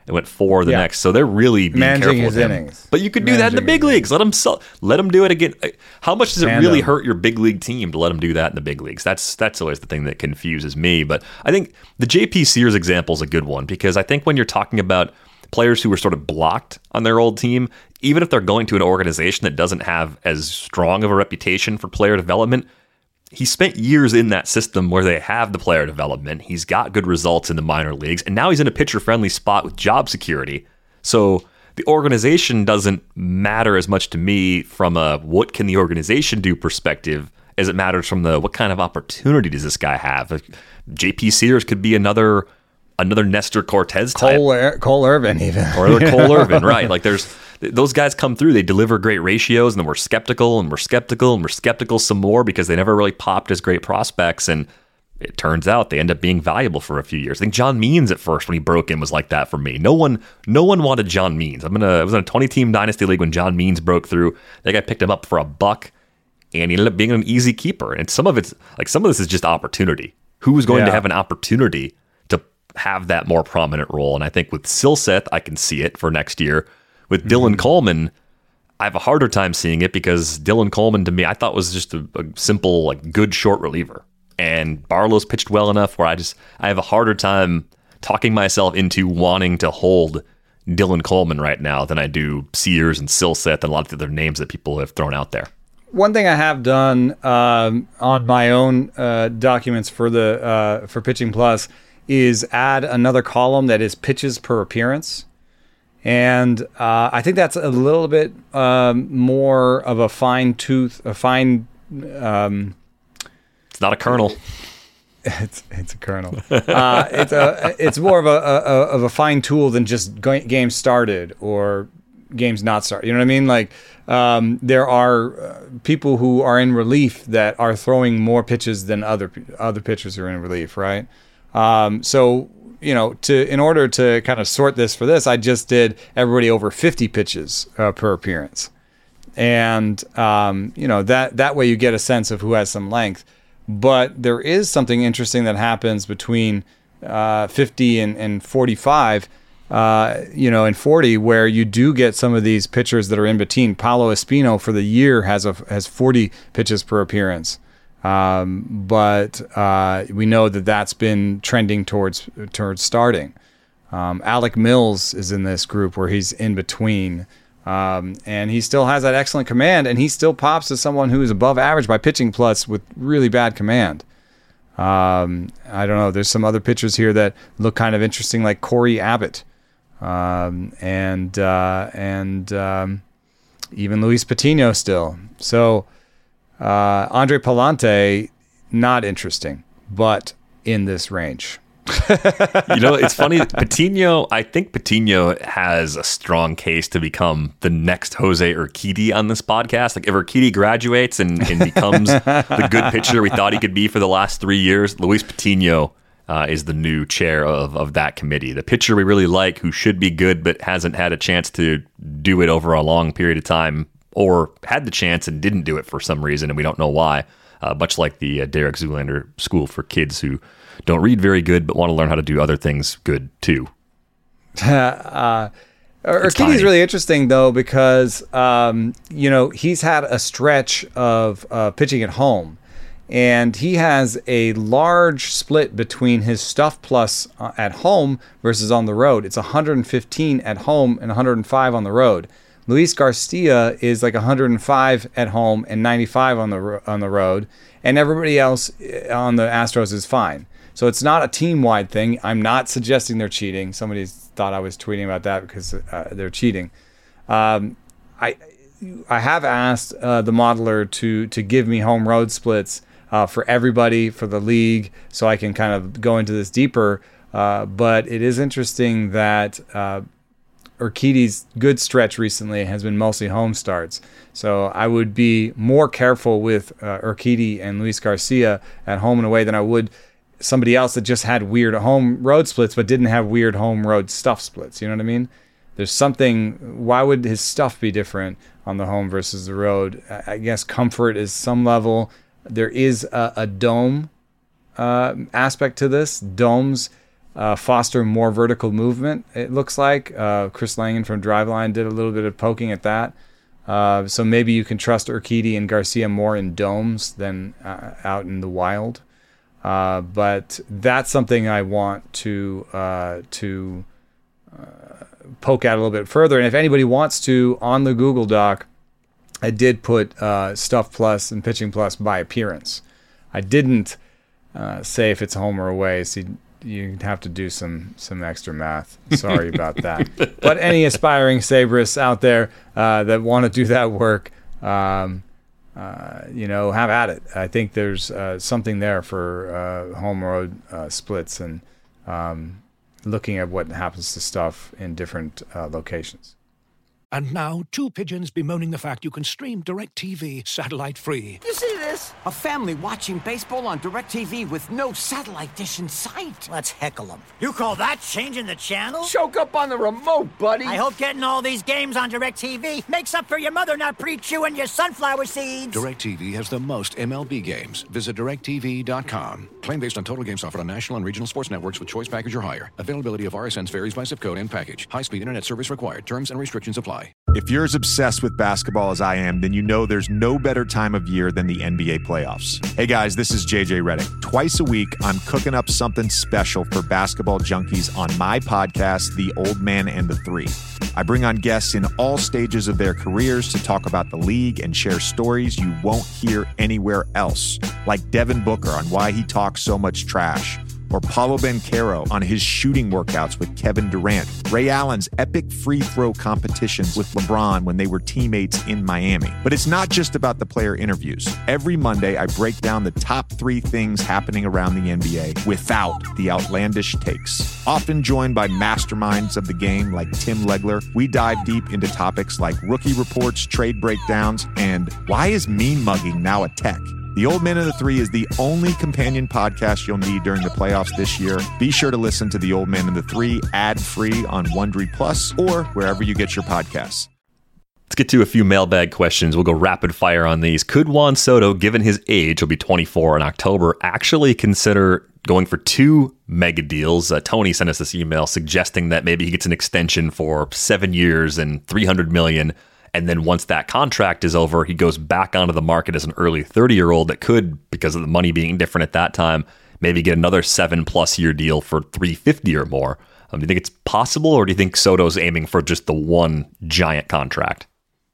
and went four the Yeah. next. So they're really being Managing careful his with him. innings. But you could do that in the Managing big his leagues. Let him sell, let him do it again. How much does it Tandem. really hurt your big league team to let him do that in the big leagues? That's that's always the thing that confuses me. But I think the J P Sears example is a good one, because I think when you're talking about players who were sort of blocked on their old team, even if they're going to an organization that doesn't have as strong of a reputation for player development, he spent years in that system where they have the player development. He's got good results in the minor leagues, and now he's in a pitcher-friendly spot with job security. So the organization doesn't matter as much to me from a what can the organization do perspective as it matters from the what kind of opportunity does this guy have. J P Sears could be another another Nestor Cortez type. Cole, Ir- Cole Irvin even. Or they're Cole Irvin, right? Like there's those guys come through, they deliver great ratios, and then we're skeptical and we're skeptical and we're skeptical some more because they never really popped as great prospects. And it turns out they end up being valuable for a few years. I think John Means at first when he broke in was like that for me. No one no one wanted John Means. I'm gonna I was in a twenty team dynasty league when John Means broke through. That guy picked him up for a buck, and he ended up being an easy keeper. And some of it's like some of this is just opportunity. Who's going to Yeah. have an opportunity to have that more prominent role? And I think with Silseth, I can see it for next year. With Dylan Mm-hmm. Coleman, I have a harder time seeing it because Dylan Coleman to me, I thought was just a, a simple, like good short reliever. And Barlow's pitched well enough where I just I have a harder time talking myself into wanting to hold Dylan Coleman right now than I do Sears and Silseth and a lot of the other names that people have thrown out there. One thing I have done um, on my own uh, documents for the uh, for Pitching Plus is add another column that is pitches per appearance. And uh, I think that's a little bit um, more of a fine tooth, a fine. Um, It's not a kernel. it's it's a kernel. Uh, it's a it's more of a, a of a fine tool than just go- games started or games not started. You know what I mean? Like um, there are uh, people who are in relief that are throwing more pitches than other other pitchers who are in relief, right? Um, so. You know, to in order to kind of sort this for this, I just did everybody over fifty pitches uh, per appearance, and um, you know that that way you get a sense of who has some length. But there is something interesting that happens between uh, fifty and, and forty-five, uh, you know, and forty, where you do get some of these pitchers that are in between. Paulo Espino for the year has a has forty pitches per appearance. Um, but uh, we know that that's been trending towards towards starting. Um, Alec Mills is in this group where he's in between, um, and he still has that excellent command, and he still pops as someone who is above average by Pitching Plus with really bad command. Um, I don't know. There's some other pitchers here that look kind of interesting, like Corey Abbott, um, and uh, and um, even Luis Patino still. So. Uh, Andre Palante, not interesting, but in this range. You know, it's funny. Patino, I think Patino has a strong case to become the next Jose Urquidy on this podcast. Like if Urquidy graduates and, and becomes the good pitcher we thought he could be for the last three years, Luis Patino uh, is the new chair of, of that committee. The pitcher we really like, who should be good but hasn't had a chance to do it over a long period of time, or had the chance and didn't do it for some reason, and we don't know why. Uh, much like the uh, Derek Zoolander School for kids who don't read very good but want to learn how to do other things good too. uh, Urquidy's tiny. really interesting though because um, you know he's had a stretch of uh, pitching at home, and he has a large split between his stuff plus uh, at home versus on the road. It's one hundred fifteen at home and one hundred five on the road. Luis Garcia is like one hundred five at home and ninety-five on the ro- on the road, and everybody else on the Astros is fine. So it's not a team-wide thing. I'm not suggesting they're cheating. Somebody thought I was tweeting about that because uh, they're cheating. Um, I I have asked uh, the modeler to to give me home road splits uh, for everybody for the league, so I can kind of go into this deeper. Uh, but it is interesting that. Uh, Urquidy's good stretch recently has been mostly home starts. So I would be more careful with uh, Urquidy and Luis Garcia at home and away than I would somebody else that just had weird home road splits but didn't have weird home road stuff splits. You know what I mean? There's something, why would his stuff be different on the home versus the road? I guess comfort is some level. There is a, a dome uh, aspect to this. Domes uh, foster more vertical movement, it looks like. Uh, Chris Langan from Driveline did a little bit of poking at that. Uh, so maybe you can trust Urquidy and Garcia more in domes than uh, out in the wild. Uh, but that's something I want to uh, to uh, poke at a little bit further. And if anybody wants to, on the Google Doc, I did put uh, Stuff Plus and Pitching Plus by appearance. I didn't uh, say if it's home or away, so you, you have to do some some extra math. Sorry about that. But any aspiring Sabrists out there uh, that want to do that work, um, uh, you know, have at it. I think there's uh, something there for uh, home road uh, splits and um, looking at what happens to stuff in different uh, locations. And now, two pigeons bemoaning the fact you can stream DirecTV satellite-free. You see this? A family watching baseball on DirecTV with no satellite dish in sight. Let's heckle them. You call that changing the channel? Choke up on the remote, buddy. I hope getting all these games on DirecTV makes up for your mother not pre-chewing your sunflower seeds. DirecTV has the most M L B games. Visit direct T V dot com. Claim based on total games offered on national and regional sports networks with choice package or higher. Availability of R S Ns varies by zip code and package. High-speed internet service required. Terms and restrictions apply. If you're as obsessed with basketball as I am, then you know there's no better time of year than the N B A playoffs. Hey guys, this is J J Redick. Twice a week, I'm cooking up something special for basketball junkies on my podcast, The Old Man and the Three. I bring on guests in all stages of their careers to talk about the league and share stories you won't hear anywhere else, like Devin Booker on why he talks so much trash, or Paulo Banchero on his shooting workouts with Kevin Durant, Ray Allen's epic free throw competitions with LeBron when they were teammates in Miami. But it's not just about the player interviews. Every Monday, I break down the top three things happening around the N B A without the outlandish takes. Often joined by masterminds of the game like Tim Legler, we dive deep into topics like rookie reports, trade breakdowns, and why is mean mugging now a tech? The Old Man and the Three is the only companion podcast you'll need during the playoffs this year. Be sure to listen to The Old Man and the Three ad-free on Wondery Plus or wherever you get your podcasts. Let's get to a few mailbag questions. We'll go rapid fire on these. Could Juan Soto, given his age, he'll be twenty-four in October, actually consider going for two mega deals? Uh, Tony sent us this email suggesting that maybe he gets an extension for seven years and three hundred million dollars. And then once that contract is over, he goes back onto the market as an early thirty-year-old that could, because of the money being different at that time, maybe get another seven-plus year deal for three hundred fifty or more. Um, do you think it's possible, or do you think Soto's aiming for just the one giant contract?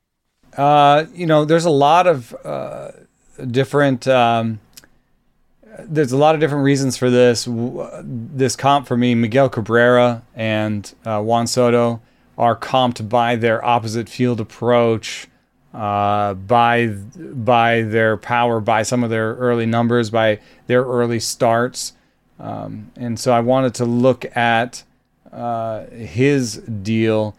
Uh, you know, there's a lot of uh, different. Um, there's a lot of different reasons for this. This comp for me, Miguel Cabrera and uh, Juan Soto are comped by their opposite field approach, uh, by by their power, by some of their early numbers, by their early starts. Um, and so I wanted to look at uh, his deal.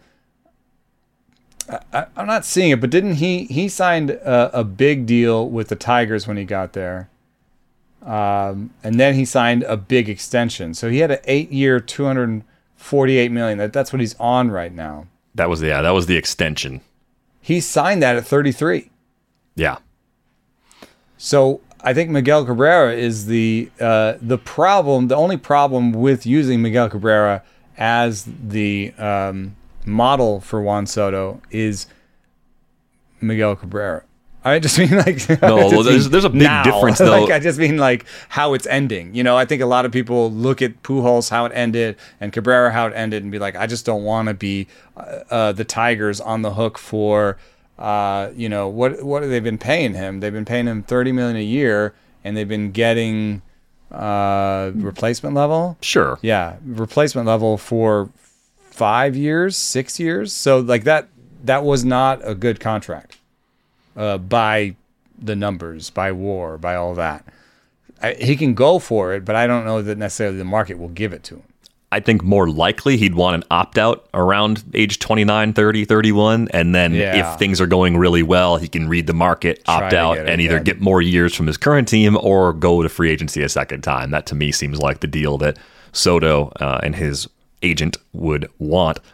I, I'm not seeing it, but didn't he he signed a, a big deal with the Tigers when he got there? Um, and then he signed a big extension. So he had an eight-year, two hundred forty-eight million. That that's what he's on right now. That was the, yeah, that was the extension. He signed that at thirty-three. Yeah. So I think Miguel Cabrera is the uh, the problem. The only problem with using Miguel Cabrera as the um, model for Juan Soto is Miguel Cabrera. I just mean like no. Well, there's there's a big now. difference though. Like I just mean like how it's ending. You know, I think a lot of people look at Pujols how it ended and Cabrera how it ended and be like, I just don't want to be uh, uh, the Tigers on the hook for uh, you know what what have they been paying him? They've been paying him thirty million a year and they've been getting uh, replacement level. Sure. Yeah, replacement level for five years, six years. So like that that was not a good contract. Uh, by the numbers, by war, by all that. I, he can go for it, but I don't know that necessarily the market will give it to him. I think more likely he'd want an opt-out around age twenty-nine, thirty, thirty-one, and then Yeah. if things are going really well, he can read the market, Try opt to out, get it and either again. get more years from his current team or go to free agency a second time. That, to me, seems like the deal that Soto uh, and his agent would want.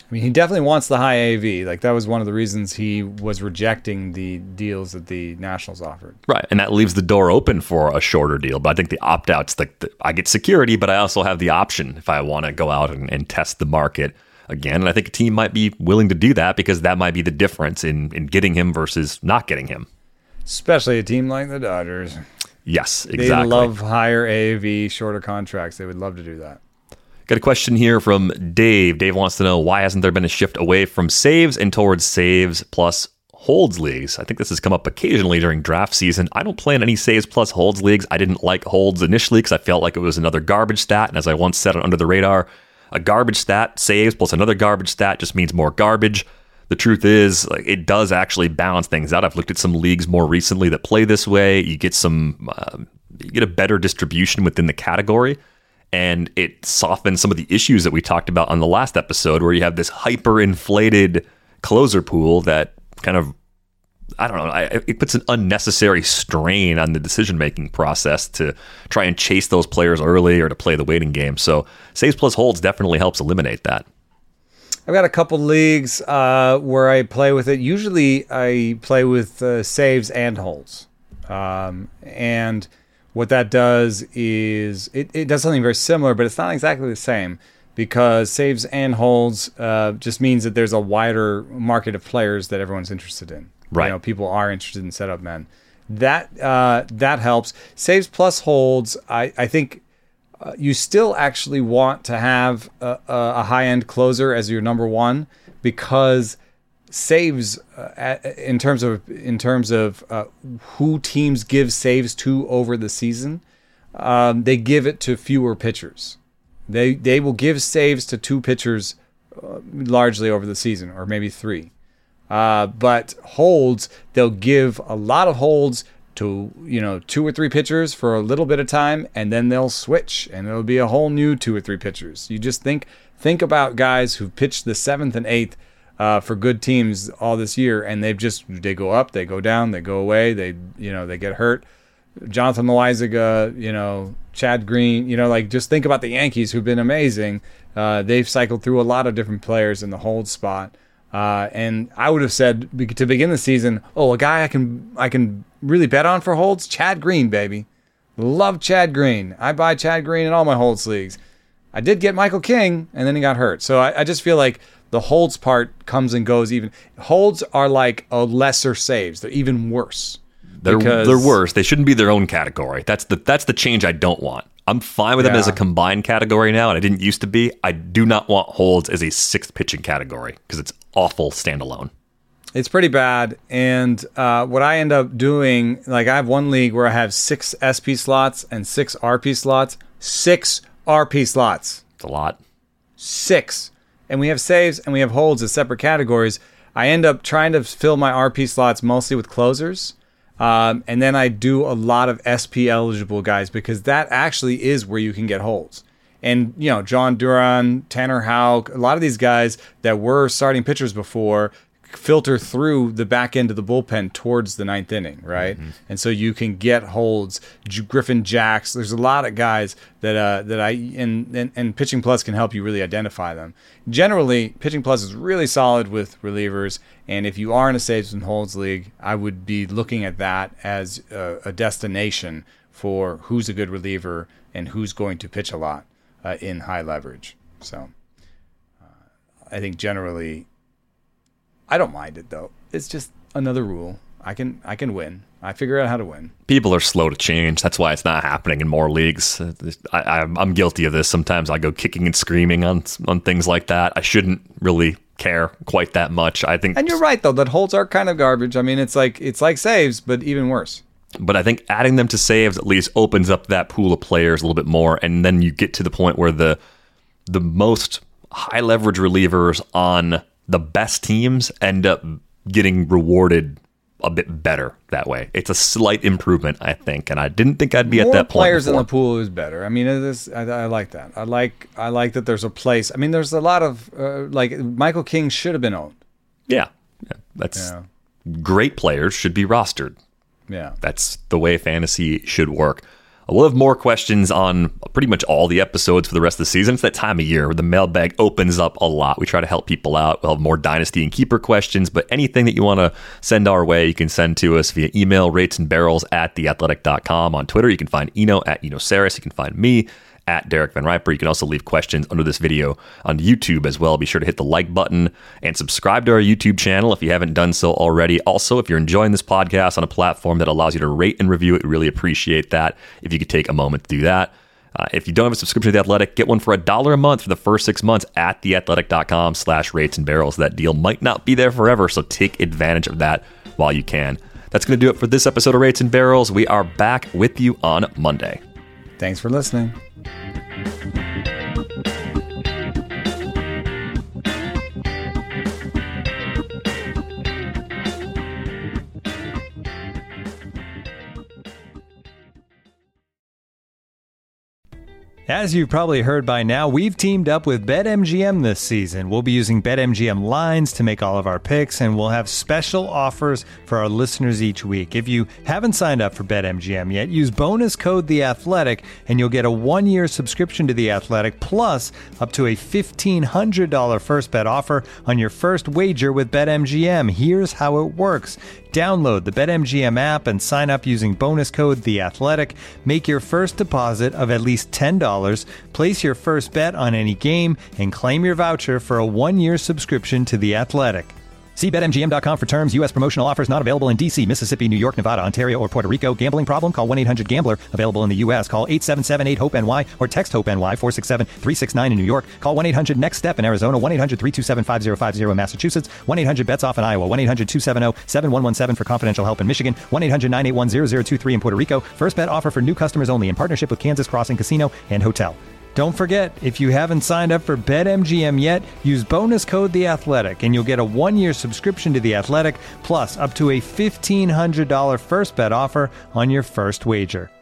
I mean, he definitely wants the high A A V. Like, that was one of the reasons he was rejecting the deals that the Nationals offered. Right, and that leaves the door open for a shorter deal. But I think the opt-out's like, the, I get security, but I also have the option if I want to go out and, and test the market again. And I think a team might be willing to do that because that might be the difference in, in getting him versus not getting him. Especially a team like the Dodgers. Yes, exactly. They love higher A A V, shorter contracts. They would love to do that. Got a question here from Dave. Dave wants to know, why hasn't there been a shift away from saves and towards saves plus holds leagues? I think this has come up occasionally during draft season. I don't play in any saves plus holds leagues. I didn't like holds initially because I felt like it was another garbage stat. And as I once said on Under the Radar, a garbage stat, saves plus another garbage stat just means more garbage. The truth is, like, it does actually balance things out. I've looked at some leagues more recently that play this way. You get some, uh, you get a better distribution within the category. And it softens some of the issues that we talked about on the last episode, where you have this hyper-inflated closer pool that kind of, I don't know, it puts an unnecessary strain on the decision-making process to try and chase those players early or to play the waiting game. So saves plus holds definitely helps eliminate that. I've got a couple leagues uh, where I play with it. Usually I play with uh, saves and holds. Um, and... What that does is it, it does something very similar, but it's not exactly the same, because saves and holds uh, just means that there's a wider market of players that everyone's interested in. Right. You know, people are interested in setup men. That uh, that helps. Saves plus holds, I, I think uh, you still actually want to have a, a high-end closer as your number one, because saves uh, in terms of in terms of uh, who teams give saves to over the season, um, they give it to fewer pitchers. They they will give saves to two pitchers uh, largely over the season, or maybe three. Uh, but holds, they'll give a lot of holds to, you know, two or three pitchers for a little bit of time, and then they'll switch, and it'll be a whole new two or three pitchers. You just think think about guys who pitched the seventh and eighth Uh, for good teams all this year, and they've just they go up, they go down, they go away, they you know they get hurt. Jonathan Loizaga, you know, Chad Green, you know, like, just think about the Yankees, who've been amazing. Uh, they've cycled through a lot of different players in the hold spot, uh, and I would have said to begin the season, oh, a guy I can I can really bet on for holds, Chad Green, baby, love Chad Green. I buy Chad Green in all my holds leagues. I did get Michael King, and then he got hurt, so I, I just feel like the holds part comes and goes. Even holds are like a lesser saves. They're even worse. They're they're worse. They shouldn't be their own category. That's the that's the change I don't want. I'm fine with them Yeah. as a combined category now, and I didn't used to be. I do not want holds as a sixth pitching category because it's awful standalone. It's pretty bad. And uh, what I end up doing, like, I have one league where I have six S P slots and six R P slots. Six R P slots. It's a lot. Six. And we have saves and we have holds as separate categories. I end up trying to fill my R P slots mostly with closers. Um, and then I do a lot of S P eligible guys, because that actually is where you can get holds. And, you know, John Duran, Tanner Houck, a lot of these guys that were starting pitchers before filter through the back end of the bullpen towards the ninth inning, right? Mm-hmm. And so you can get holds. Griffin Jacks, there's a lot of guys that uh, that I and, and and Pitching Plus can help you really identify them. Generally, Pitching Plus is really solid with relievers, and if you are in a saves and holds league, I would be looking at that as a, a destination for who's a good reliever and who's going to pitch a lot uh, in high leverage. So uh, I think generally, I don't mind it, though. It's just another rule. I can I can win. I figure out how to win. People are slow to change. That's why it's not happening in more leagues. I, I, I'm guilty of this. Sometimes I go kicking and screaming on on things like that. I shouldn't really care quite that much. I think, and you're right, though, that holds are kind of garbage. I mean, it's like it's like saves, but even worse. But I think adding them to saves at least opens up that pool of players a little bit more, and then you get to the point where the the most high leverage relievers on the best teams end up getting rewarded a bit better that way. It's a slight improvement, I think, and I didn't think I'd be More at that point. Players before. in the pool is better. I mean, it is, I, I like that. I like I like that there's a place. I mean, there's a lot of uh, like Michael King should have been owned. Yeah, yeah. that's Yeah. great players should be rostered. Yeah, That's the way fantasy should work. We'll have more questions on pretty much all the episodes for the rest of the season. It's that time of year where the mailbag opens up a lot. We try to help people out. We'll have more Dynasty and Keeper questions, but anything that you want to send our way, you can send to us via email, rates and barrels at the athletic dot com. On Twitter, you can find Eno at Eno Saris. You can find me at Derek Van Riper. You can also leave questions under this video on YouTube as well. Be sure to hit the like button and subscribe to our YouTube channel if you haven't done so already. Also, if you're enjoying this podcast on a platform that allows you to rate and review it, we really appreciate that. If you could take a moment to do that. Uh, if you don't have a subscription to The Athletic, get one for a dollar a month for the first six months at theathletic.com slash rates and barrels. That deal might not be there forever, so take advantage of that while you can. That's going to do it for this episode of Rates and Barrels. We are back with you on Monday. Thanks for listening. As you've probably heard by now, we've teamed up with BetMGM this season. We'll be using BetMGM lines to make all of our picks, and we'll have special offers for our listeners each week. If you haven't signed up for BetMGM yet, use bonus code The Athletic, and you'll get a one-year subscription to The Athletic, plus up to a fifteen hundred dollars first bet offer on your first wager with BetMGM. Here's how it works. Download the BetMGM app and sign up using bonus code The Athletic. Make your first deposit of at least ten dollars. Place your first bet on any game and claim your voucher for a one-year subscription to The Athletic. See Bet M G M dot com for terms. U S promotional offers not available in D C, Mississippi, New York, Nevada, Ontario, or Puerto Rico. Gambling problem? Call one eight hundred gambler. Available in the U S. Call eight seven seven eight hope N Y or text HOPE-NY four six seven three six nine in New York. Call one eight hundred next step in Arizona. one eight hundred three two seven five zero five zero in Massachusetts. one eight hundred bets off in Iowa. one eight hundred two seven zero seven one one seven for confidential help in Michigan. one eight hundred nine eight one zero zero two three in Puerto Rico. First bet offer for new customers only in partnership with Kansas Crossing Casino and Hotel. Don't forget, if you haven't signed up for BetMGM yet, use bonus code The Athletic, and you'll get a one-year subscription to The Athletic, plus up to a fifteen hundred dollars first bet offer on your first wager.